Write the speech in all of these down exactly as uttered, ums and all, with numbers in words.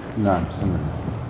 نعم. بسم الله.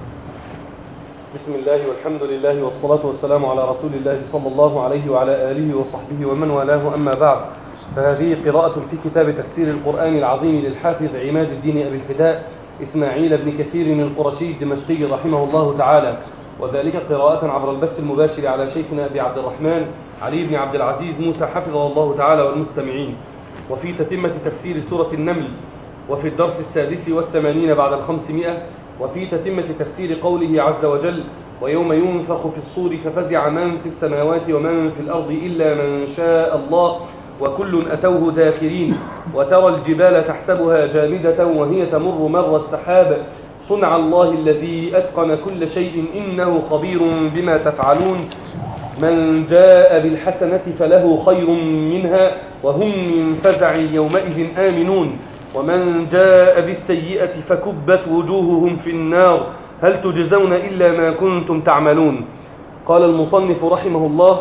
بسم الله والحمد لله والصلاة والسلام على رسول الله صلى الله عليه وعلى آله وصحبه ومن والاه، أما بعد، فهذه قراءة في كتاب تفسير القرآن العظيم للحافظ عماد الدين أبي الفداء إسماعيل بن كثير القرشي الدمشقي رحمه الله تعالى، وذلك قراءة عبر البث المباشر على شيخنا أبي عبد الرحمن علي بن عبد العزيز موسى حفظه الله تعالى والمستمعين، وفي تتمة تفسير سورة النمل، وفي الدرس السادس والثمانين بعد الخمسمائة، وفي تتمة تفسير قوله عز وجل: ويوم ينفخ في الصور ففزع من في السماوات ومن في الأرض إلا من شاء الله وكل أتوه داخرين، وترى الجبال تحسبها جامدة وهي تمر مر السحاب، صنع الله الذي أتقن كل شيء إنه خبير بما تفعلون، من جاء بالحسنة فله خير منها وهم من فزع يومئذ آمنون، ومن جاء بالسيئة فكبت وجوههم في النار هل تجزون إلا ما كنتم تعملون. قال المصنف رحمه الله: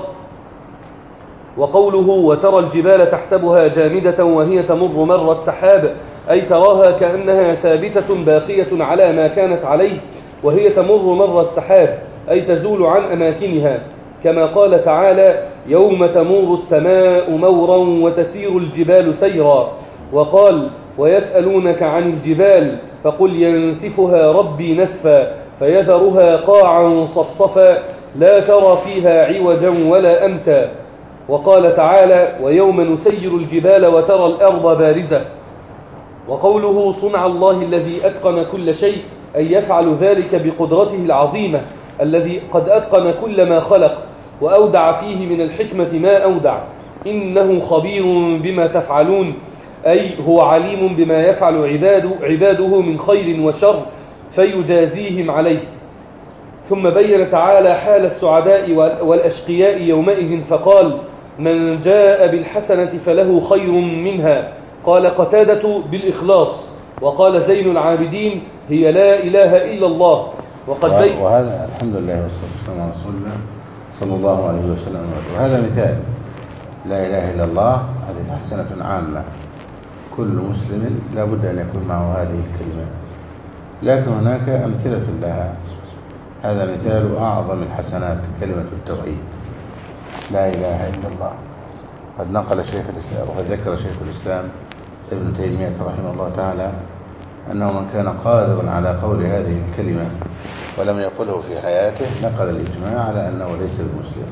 وقوله وترى الجبال تحسبها جامدة وهي تمر مر السحاب، أي تراها كأنها ثابتة باقية على ما كانت عليه وهي تمر مر السحاب، أي تزول عن أماكنها، كما قال تعالى: يوم تمور السماء مورا وتسير الجبال سيرا. وقال: ويسألونك عن الجبال فقل ينسفها ربي نسفا فيذرها قاعا صفصفا لا ترى فيها عوجا ولا أمتا. وقال تعالى: ويوم نسير الجبال وترى الأرض بارزة. وقوله صنع الله الذي أتقن كل شيء، أي يفعل ذلك بقدرته العظيمة الذي قد أتقن كل ما خلق وأودع فيه من الحكمة ما أودع، إنه خبير بما تفعلون، أي هو عليم بما يفعل عباده, عباده من خير وشر فيجازيهم عليه. ثم بين تعالى حال السعداء والأشقياء يومئذ فقال: من جاء بالحسنة فله خير منها. قال قتادة بالإخلاص، وقال زين العابدين: هي لا إله إلا الله. وقد بين وهذا الحمد لله والصلاة والسلام على رسول الله صلى الله عليه وسلم. وهذا مثال لا إله إلا الله، هذه حسنة عامة، كل مسلم لا بد أن يكون معه هذه الكلمة، لكن هناك أمثلة لها. هذا مثال أعظم الحسنات، كلمة التوحيد، لا إله إلا الله. قد نقل شيخ الإسلام وقد ذكر شيخ الإسلام ابن تيمية رحمه الله تعالى أنه من كان قادرا على قول هذه الكلمة ولم يقله في حياته نقل الإجماع على أنه ليس بمسلم،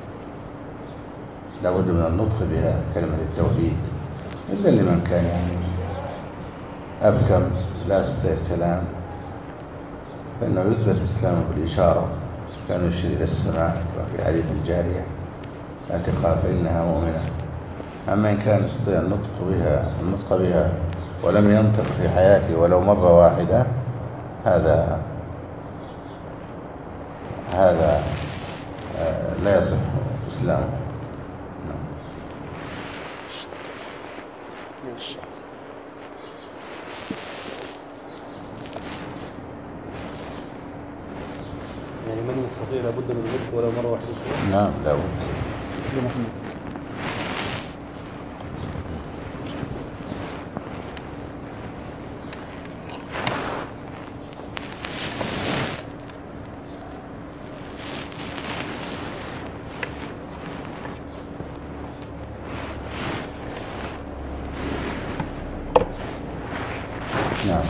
لا بد من النطق بها كلمة التوحيد، إلا لمن كان يعني أبكم لا يستطيع الكلام فإنه يثبت إسلامه بالإشارة، كان يشير إلى السماء وفي حديث الجارية: اعتقها فإنها مؤمنة. أما إن كان يستطيع النطق بها النطق بها ولم ينطق في حياته ولو مرة واحدة، هذا هذا لا يصح إسلامه. يعني من يستطيع لابد من النطق ولو مرة واحدة؟ نعم لابد. نعم.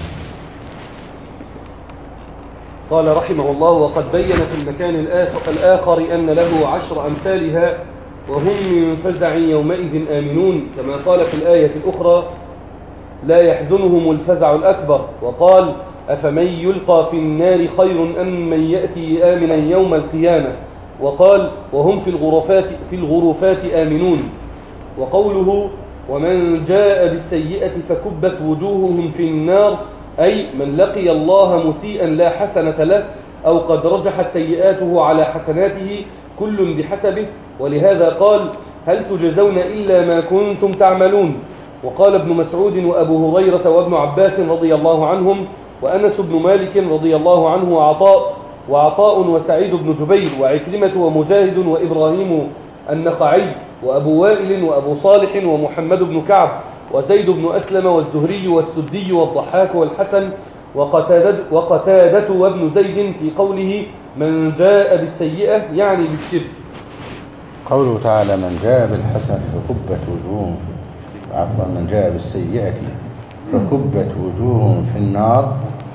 قال رحمه الله: وقد بين في المكان الآخر أن له عشر أمثالها وهم من فزع يومئذ آمنون، كما قال في الآية الأخرى: لا يحزنهم الفزع الأكبر. وقال: أفمن يلقى في النار خير أم من يأتي آمنا يوم القيامة. وقال: وهم في الغرفات, في الغرفات آمنون. وقوله: ومن جاء بالسيئة فكبت وجوههم في النار، أي من لقي الله مسيئا لا حسنة له أو قد رجحت سيئاته على حسناته، كل بحسبه، ولهذا قال: هل تجزون إلا ما كنتم تعملون. وقال ابن مسعود وأبو هريرة وابن عباس رضي الله عنهم وأنس بن مالك رضي الله عنه وعطاء وعطاء وسعيد بن جبير وعكرمة ومجاهد وإبراهيم النخعي وأبو وائل وأبو صالح ومحمد بن كعب وزيد بن أسلم والزهري والسدي والضحاك والحسن وقتادة, وقتادة وابن زيد في قوله من جاء بالسيئة يعني بالشرك. قوله تعالى من جاء بالحسنة فكبت وجوههم عفوا من جاء بالسيئة فكبت وجوههم في النار.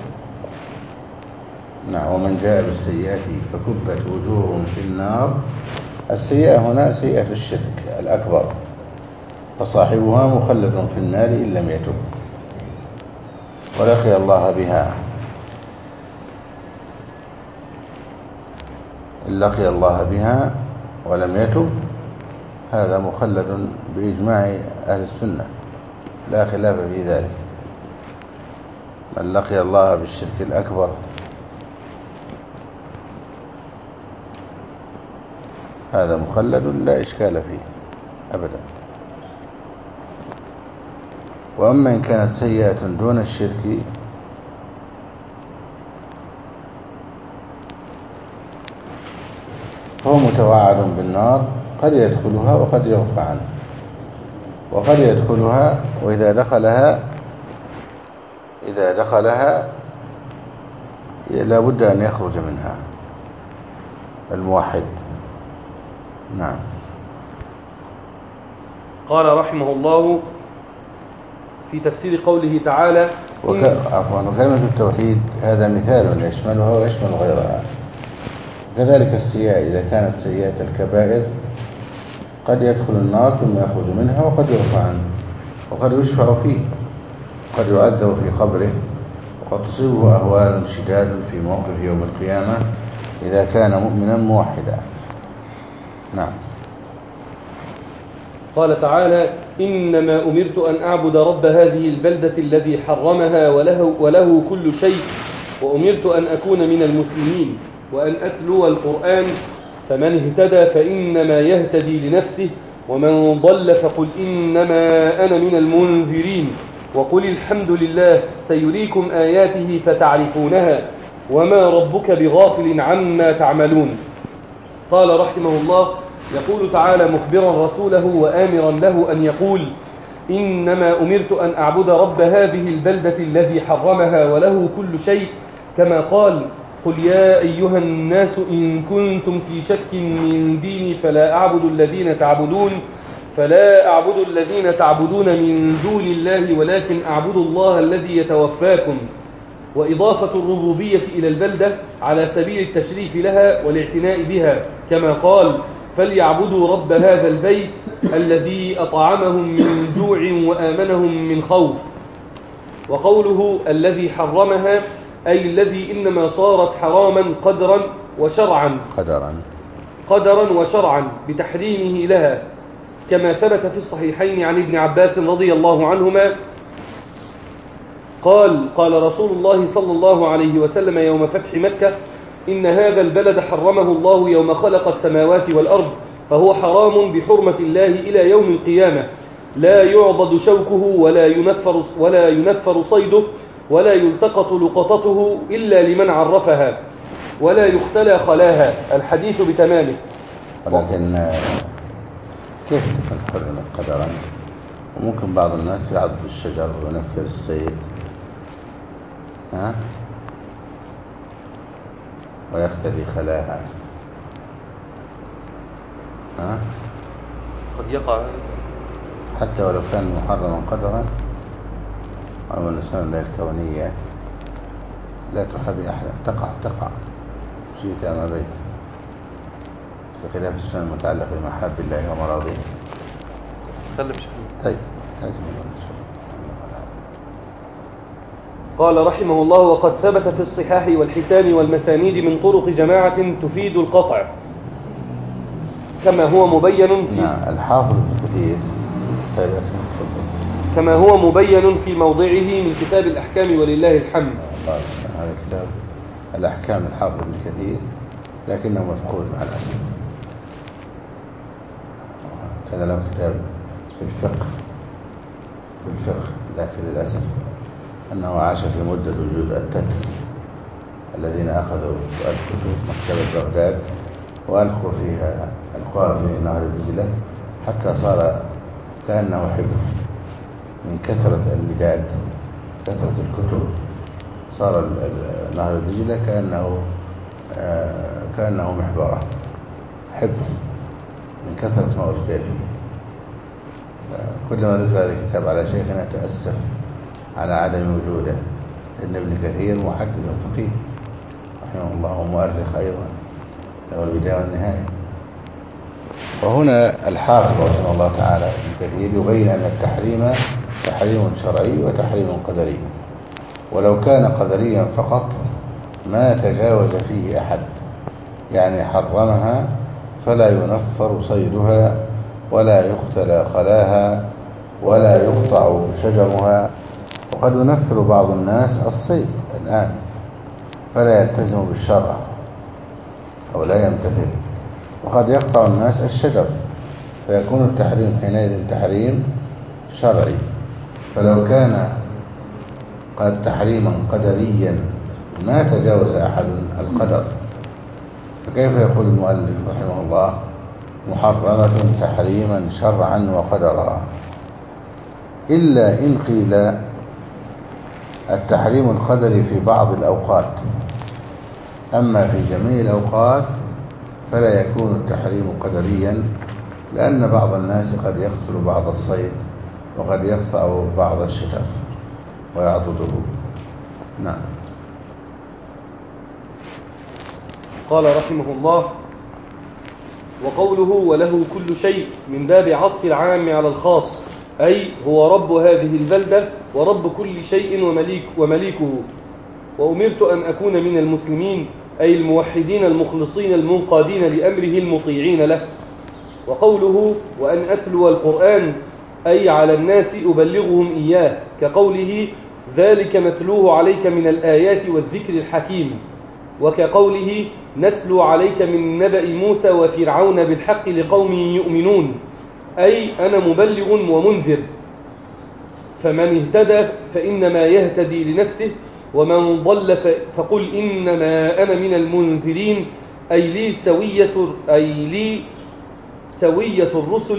نعم ومن جاء بالسيئة فكبت وجوههم في النار. السيئة هنا سيئة الشرك الأكبر فصاحبها مخلد في النار إن لم يتب ولقي الله بها. إن لقي الله بها ولم يتب هذا مخلد بإجماع أهل السنة لا خلاف في ذلك. من لقي الله بالشرك الأكبر هذا مخلد لا إشكال فيه أبدا. وأما إن كانت سيئة دون الشرك فهو متوعد بالنار قد يدخلها وقد يغفى عنه وقد يدخلها وإذا دخلها إذا دخلها لا بد أن يخرج منها الموحد. نعم. قال رحمه الله في تفسير قوله تعالى وك... عفوا وكلمة التوحيد هذا مثال يشملها ويشمل غيرها. كذلك السيئة إذا كانت سيئة الكبائر قد يدخل النار ثم يخرج منها وقد يرفع عنه وقد يشفع فيه وقد يعذب في قبره وقد تصيبه أهوال شداد في موقف يوم القيامة إذا كان مؤمنا موحدا. نعم. قال تعالى إنما أمرت أن أعبد رب هذه البلدة الذي حرمها وله, وله كل شيء وأمرت أن أكون من المسلمين وأن أتلو القرآن فمن اهتدى فإنما يهتدي لنفسه ومن ضل فقل إنما أنا من المنذرين وقل الحمد لله سيريكم آياته فتعرفونها وما ربك بغافل عما تعملون. قال رحمه الله يقول تعالى مخبرا رسوله وآمرا له أن يقول إنما أمرت أن أعبد رب هذه البلدة الذي حرمها وله كل شيء كما قال قل يا أيها الناس إن كنتم في شك من ديني فلا أعبد الذين تعبدون فلا أعبد الذين تعبدون من دون الله ولكن أعبد الله الذي يتوفاكم. وإضافة الربوبية إلى البلدة على سبيل التشريف لها والاعتناء بها كما قال فليعبدوا رب هذا البيت الذي أطعمهم من جوع وآمنهم من خوف. وقوله الذي حرمها أي الذي إنما صارت حراما قدرا وشرعا قدرا قدرا وشرعا بتحريمه لها كما ثبت في الصحيحين عن ابن عباس رضي الله عنهما قال قال رسول الله صلى الله عليه وسلم يوم فتح مكة إن هذا البلد حرمه الله يوم خلق السماوات والأرض فهو حرام بحرمة الله إلى يوم القيامة لا يعضد شوكه ولا ينفر, ولا ينفر صيده ولا يلتقط لقطته إلا لمن عرفها ولا يختلى خلاها. الحديث بتمامه. ولكن كيف تكون حرمت قدرا؟ وممكن بعض الناس يعض الشجر وينفر الصيد ها ويختلي خلاها ها قد يقع حتى ولو كان محرما قدرا. أو السنة الكونية لا تحبي أحدا تقع تقع شئت أم أبيت بخلاف السنة المتعلقة بمحاب الله ومراضيه. طيب قال رحمه الله وقد ثبت في الصحاح والحسان والمسانيد من طرق جماعة تفيد القطع كما هو مبين في نعم الحافظ ابن كثير طيب كما هو مبين في موضعه من كتاب الأحكام ولله الحمد. هذا كتاب الأحكام الحافظ ابن كثير لكنه مفقود مع الأسف. كذا له كتاب في الفقه في الفقه لكن للأسف أنه عاش في مدة وجود التتر الذين أخذوا الكتب مكتبة بغداد وألقوا فيها ألقوها في نهر دجلة حتى صار كأنه حبر من كثرة المداد كثرة الكتب صار نهر دجلة كأنه كأنه محبرة حبر من كثرة ما ألقي فيه. كلما ذكر هذا الكتاب على شيخنا تأسف على عدم وجوده، إن ابن كثير محدث فقيه رحمه الله ومؤرخ أيضا له البداية والنهاية. وهنا الحافظ رحمه الله تعالى ابن كثير يبين أن التحريم تحريم شرعي وتحريم قدري، ولو كان قدريا فقط ما تجاوز فيه أحد، يعني حرمها فلا ينفر صيدها ولا يختلى خلاها ولا يقطع شجرها. وقد ينفر بعض الناس الصيد الآن فلا يلتزم بالشرع أو لا يمتثل، وقد يقطع الناس الشجر فيكون التحريم حينئذ تحريم شرعي. فلو كان قد تحريما قدريا ما تجاوز أحد القدر، فكيف يقول المؤلف رحمه الله محرمة تحريما شرعا وقدرا؟ إلا إن قيل التحريم القدري في بعض الأوقات، أما في جميع الأوقات فلا يكون التحريم قدريا، لأن بعض الناس قد يقتل بعض الصيد وقد يقطع بعض الشجر ويعضده. نعم. قال رحمه الله: وقوله وله كل شيء من باب عطف العام على الخاص، أي هو رب هذه البلدة ورب كل شيء ومليك ومليكه. وأمرت أن أكون من المسلمين، أي الموحدين المخلصين المنقادين لأمره المطيعين له. وقوله وأن أتلو القرآن، أي على الناس أبلغهم إياه، كقوله ذلك نتلوه عليك من الآيات والذكر الحكيم، وكقوله نتلو عليك من نبأ موسى وفرعون بالحق لقوم يؤمنون، أي أنا مبلغ ومنذر، فمن اهتدى فإنما يهتدي لنفسه، ومن ضل فقل إنما أنا من المنذرين، أي لي سوية أي لي سوية الرسل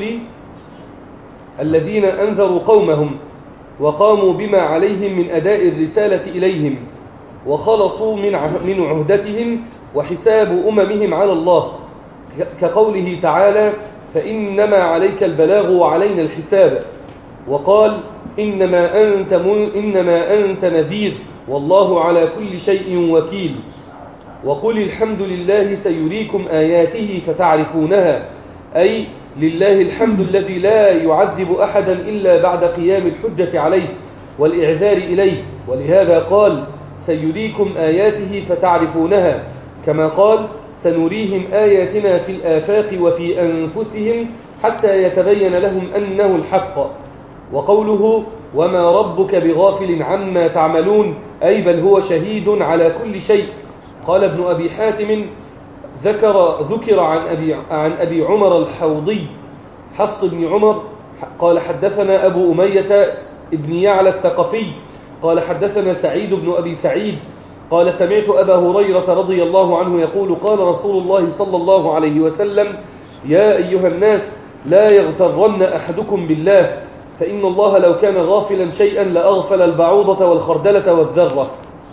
الذين أنذروا قومهم وقاموا بما عليهم من أداء الرسالة إليهم وخلصوا من عهدتهم وحساب أممهم على الله، كقوله تعالى فإنما عليك البلاغ وعلينا الحساب. وقال إنما أنت, إنما أنت نذير والله على كل شيء وكيل. وقل الحمد لله سيريكم آياته فتعرفونها، أي لله الحمد الذي لا يعذب أحدا إلا بعد قيام الحجة عليه والإعذار إليه، ولهذا قال سيريكم آياته فتعرفونها، كما قال سنريهم آياتنا في الآفاق وفي أنفسهم حتى يتبين لهم أنه الحق. وقوله وما ربك بغافل عما تعملون، أي بل هو شهيد على كل شيء. قال ابن أبي حاتم ذكر ذكر عن أبي, عن أبي عمر الحوضي حفص بن عمر قال حدثنا أبو أمية ابن يعلى الثقفي قال حدثنا سعيد بن أبي سعيد قال سمعت أبا هريرة رضي الله عنه يقول قال رسول الله صلى الله عليه وسلم يا أيها الناس لا يغترن أحدكم بالله، فإن الله لو كان غافلا شيئا لأغفل البعوضة والخردلة والذرة.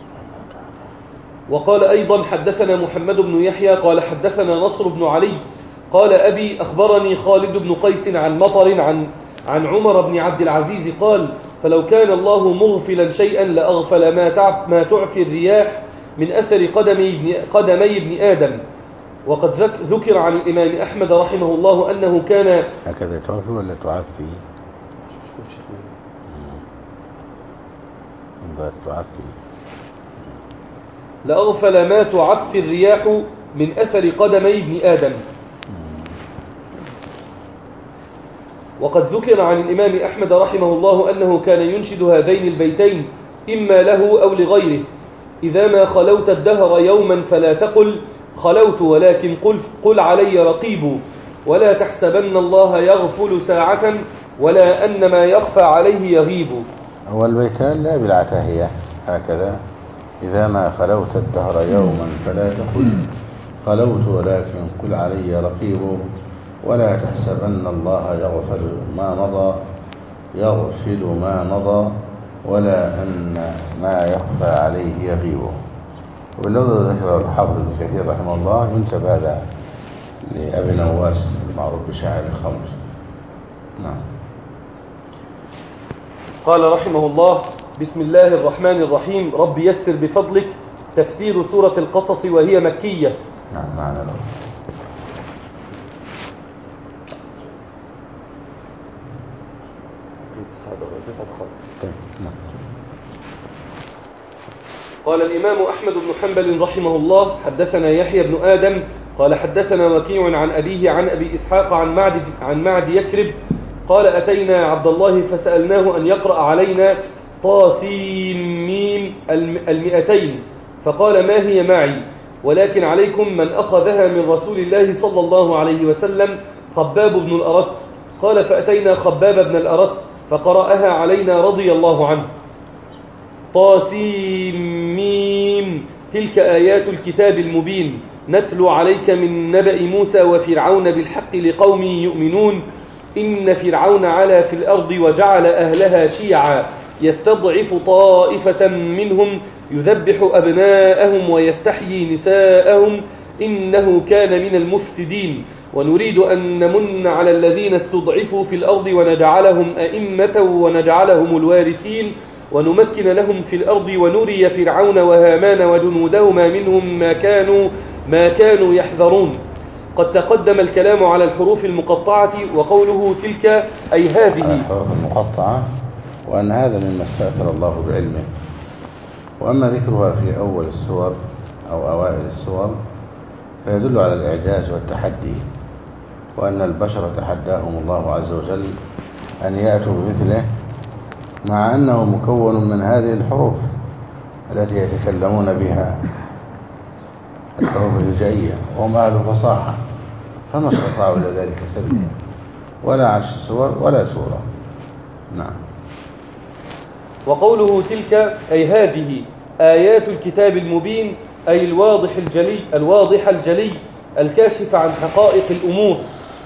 وقال أيضا حدثنا محمد بن يحيى قال حدثنا نصر بن علي قال أبي أخبرني خالد بن قيس عن مطر عن, عن عمر بن عبد العزيز قال فلو كان الله مغفلا شيئا لأغفل ما, تعف ما تعفي الرياح من أثر قدمي ابن, قدمي ابن آدم. وقد ذكر عن الإمام أحمد رحمه الله أنه كان هكذا تعفي ولا تعفي؟ تعفي لأغفل ما تعفي الرياح من أثر قدمي ابن آدم. وقد ذكر عن الإمام أحمد رحمه الله أنه كان ينشد هذين البيتين إما له أو لغيره: إذا ما خلوت الدهر يوما فلا تقل خلوت ولكن قل, قل علي رقيب، ولا تحسبن الله يغفل ساعة ولا أن ما يخفى عليه يغيب. أول بيتان لا بالعتاهية هكذا: إذا ما خلوت الدهر يوما فلا تقل خلوت ولكن قل علي رقيب، ولا تحسبن الله يغفل ما مضى يغفل ما مضى ولا أن ما يخفى عليه يغيبه. واللفظ ذكره الحافظ ابن كثير رحمه الله ينسب هذا لأبي نواس المعروف بشاعر الخمر. نعم. قال رحمه الله: بسم الله الرحمن الرحيم. رب يسر بفضلك. تفسير سورة القصص وهي مكية. نعم معنا له. قال الإمام أحمد بن حنبل رحمه الله: حدثنا يحيى بن آدم قال حدثنا وكيع عن أبيه عن أبي إسحاق عن معد, عن معد يكرب قال: أتينا عبد الله فسألناه أن يقرأ علينا طاسيم ميم المئتين، فقال: ما هي معي، ولكن عليكم من أخذها من رسول الله صلى الله عليه وسلم خباب بن الأرت. قال: فأتينا خباب بن الأرت فقرأها علينا رضي الله عنه. طاسيم ميم تلك آيات الكتاب المبين نتلو عليك من نبأ موسى وفرعون بالحق لقوم يؤمنون. إن فرعون علا في الأرض وجعل أهلها شيعا يستضعف طائفة منهم يذبح أبناءهم ويستحيي نساءهم إنه كان من المفسدين. ونريد أن نمن على الذين استضعفوا في الأرض ونجعلهم أئمة ونجعلهم الوارثين ونمكن لهم في الأرض ونري فرعون وهامان وجنودهما منهم ما كانوا ما كانوا يحذرون. قد تقدم الكلام على الحروف المقطعة وقوله تلك أي هذه الحروف المقطعة، وأن هذا مما استأثر الله بعلمه. وأما ذكرها في أول السور أو أوائل السور فيدل على الإعجاز والتحدي، وأن البشر تحداهم الله عز وجل أن يأتوا بمثله، مع أنه مكون من هذه الحروف التي يتكلمون بها، الحروف الهجائية، وهم أهل فصاحة، فما استطاعوا إلى ذلك سبيلا، ولا عشر سور ولا سورة. نعم. وقوله تلك أي هذه آيات الكتاب المبين أي الواضح الجلي الواضح الجلي الكاشف عن حقائق الأمور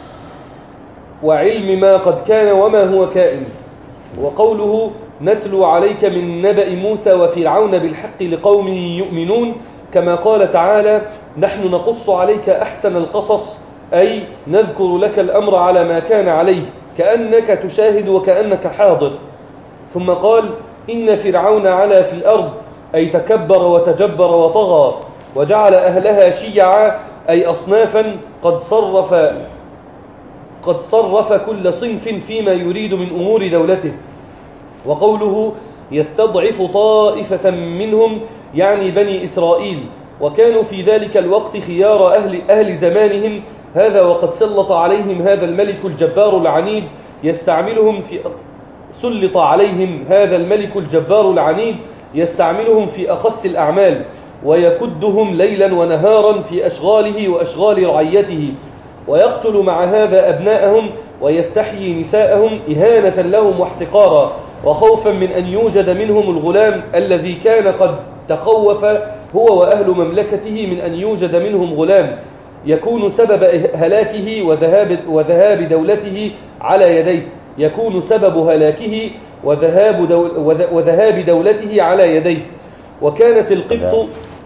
وعلم ما قد كان وما هو كائن. وقوله نتلو عليك من نبأ موسى وفرعون بالحق لقوم يؤمنون، كما قال تعالى: نحن نقص عليك أحسن القصص، أي نذكر لك الأمر على ما كان عليه كأنك تشاهد وكأنك حاضر. ثم قال: إن فرعون علا في الأرض أي تكبر وتجبر وطغى، وجعل أهلها شيعا أي أصنافا قد صرف قد صرف كل صنف فيما يريد من أمور دولته. وقوله يستضعف طائفة منهم يعني بني إسرائيل، وكانوا في ذلك الوقت خيار أهل, أهل زمانهم، هذا وقد سلط عليهم هذا الملك الجبار العنيد يستعملهم في سلط عليهم هذا الملك الجبار العنيد يستعملهم في أخص الأعمال، ويكدهم ليلا ونهارا في أشغاله وأشغال رعيته، ويقتل مع هذا أبناءهم ويستحيي نساءهم إهانة لهم واحتقارا، وخوفا من أن يوجد منهم الغلام الذي كان قد تخوف هو وأهل مملكته من أن يوجد منهم غلام يكون سبب هلاكه وذهاب, وذهاب دولته على يديه يكون سبب هلاكه وذهاب, دول وذهاب دولته على يديه. وكانت القبط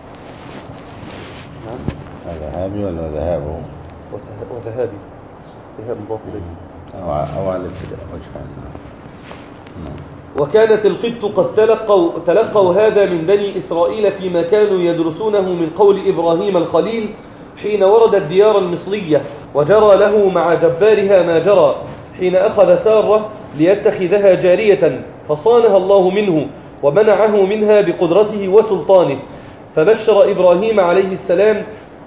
ذهابي ولا ذهابه؟ وذهابي ذهاب مضاف إليه أو على ابتداء وجهان. وكانت القبط قد تلقوا, تلقوا هذا من بني إسرائيل فيما كانوا يدرسونه من قول إبراهيم الخليل حين ورد الديار المصرية، وجرى له مع جبارها ما جرى حين أخذ سارة ليتخذها جارية فصانها الله منه ومنعه منها بقدرته وسلطانه. فبشر إبراهيم عليه السلام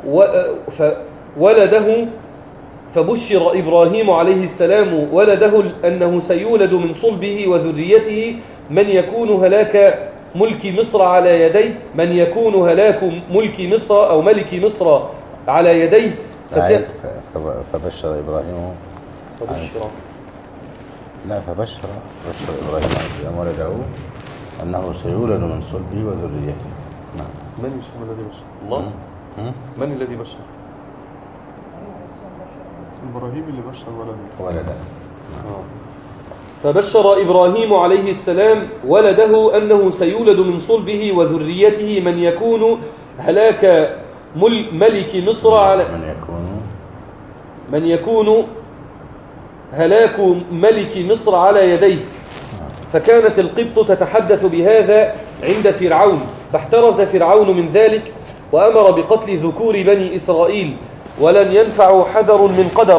ولده فبشر إبراهيم عليه السلام ولده أنه سيولد من صلبه وذريته من يكون هلاك ملك مصر على يديه من يكون هلاك ملك مصر أو ملك مصر على يديه. فبشر إبراهيم فبشر لا فبشر بشر إبراهيم عليه السلام ولده أنه سيولد من صلبه وذريته. نعم. من الذي بشر؟ الله. من الذي بشر؟ إبراهيم اللي بشر ولده ولده. فبشر إبراهيم عليه السلام ولده أنه سيولد من صلبه وذريته من يكون هلاك ملك مصر على من يكون من يكون هلاك ملك مصر على يديه. فكانت القبط تتحدث بهذا عند فرعون، فاحترز فرعون من ذلك وأمر بقتل ذكور بني إسرائيل، ولن ينفع حذر من قدر،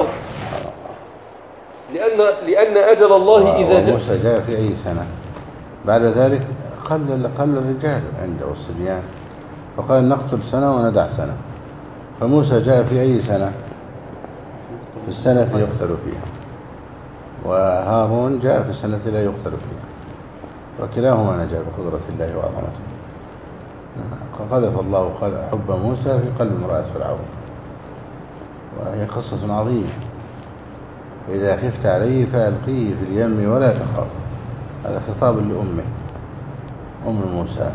لأن, لأن أجل الله إذا جاء. موسى جاء في أي سنة؟ بعد ذلك قل قل الرجال عنده والصبيان، فقال نقتل سنة وندع سنة. فموسى جاء في أي سنة؟ في السنة يقتل فيها، وهارون جاء في السنة لا يقتل فيها، وكلاهما نجا بقدرة الله وعظمته. قذف الله حب موسى في قلب امرأة فرعون، وهي قصة عظيمة. إذا خفت عليه فألقيه في اليم ولا تخاف. هذا خطاب لأمه، أم موسى.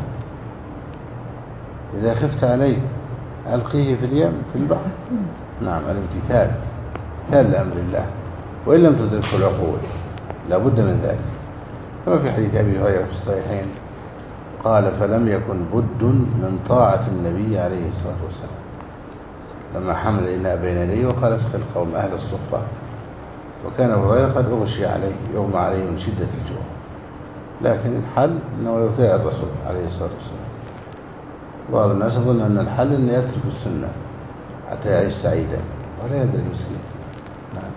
إذا خفت عليه ألقيه في اليم في البحر. نعم، الامتثال، امتثال لأمر الله، وإن لم تدركه العقول لا بد من ذلك، كما في حديث أبي هريرة في الصحيحين قال فلم يكن بد من طاعة النبي عليه الصلاة والسلام لما حمل الإناء بين يديه وقال اسقي القوم أهل الصفة، وكان أبو هريرة قد أغشي عليه يغمى عليه من شدة الجوع، لكن الحل أنه يطيع الرسول عليه الصلاة والسلام. بعض الناس يظن أن الحل أن يترك السنة حتى يعيش سعيدا، ولا يدري المسكين. نعم.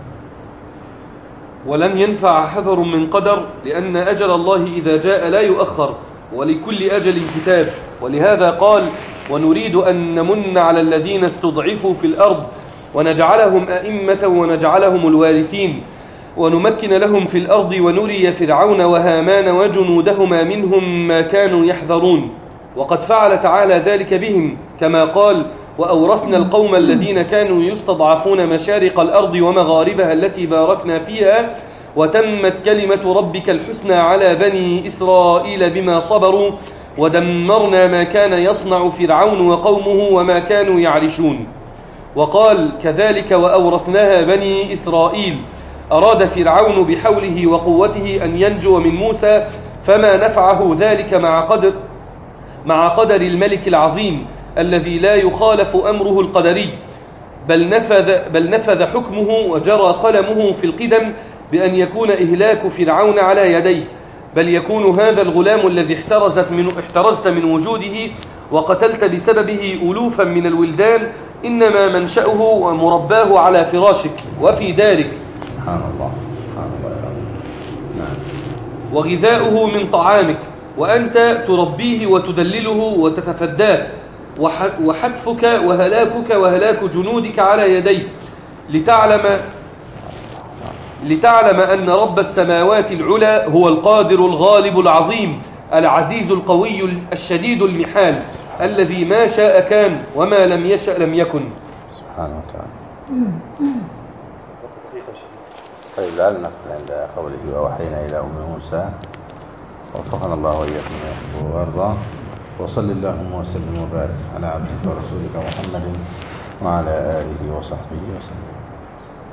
ولن ينفع حذر من قدر، لأن أجل الله إذا جاء لا يؤخر، ولكل أجل كتاب. ولهذا قال ونريد أن نمن على الذين استضعفوا في الأرض ونجعلهم أئمة ونجعلهم الوارثين ونمكن لهم في الأرض ونري فرعون وهامان وجنودهما منهم ما كانوا يحذرون. وقد فعل تعالى ذلك بهم، كما قال وأورثنا القوم الذين كانوا يستضعفون مشارق الأرض ومغاربها التي باركنا فيها وتمت كلمة ربك الحسنى على بني إسرائيل بما صبروا ودمرنا ما كان يصنع فرعون وقومه وما كانوا يعرشون. وقال كذلك وأورثناها بني إسرائيل. أراد فرعون بحوله وقوته أن ينجو من موسى، فما نفعه ذلك مع قدر مع قدر الملك العظيم الذي لا يخالف أمره القدري، بل نفذ, بل نفذ حكمه وجرى قلمه في القدم بأن يكون إهلاك فرعون على يديه، بل يكون هذا الغلام الذي احترزت من, احترزت من وجوده وقتلت بسببه ألوفا من الولدان إنما منشأه ومرباه على فراشك وفي دارك. سبحان الله، سبحان الله. نعم. وغذاؤه من طعامك، وأنت تربيه وتدلله وتتفداه، وحتفك وهلاكك وهلاك جنودك على يديه، لتعلم لتعلم أن رب السماوات العلى هو القادر الغالب العظيم العزيز القوي الشديد المحال، الذي ما شاء كان وما لم يشأ لم يكن. سبحانه وتعالى. طيب لعل نقف عند قوله وأوحينا إلى أم موسى، وفقنا الله وإياكم ويحبه وأرضاه، وصل اللهم وسلم وبارك على عبدك ورسولك محمد وعلى آله وصحبه وسلم.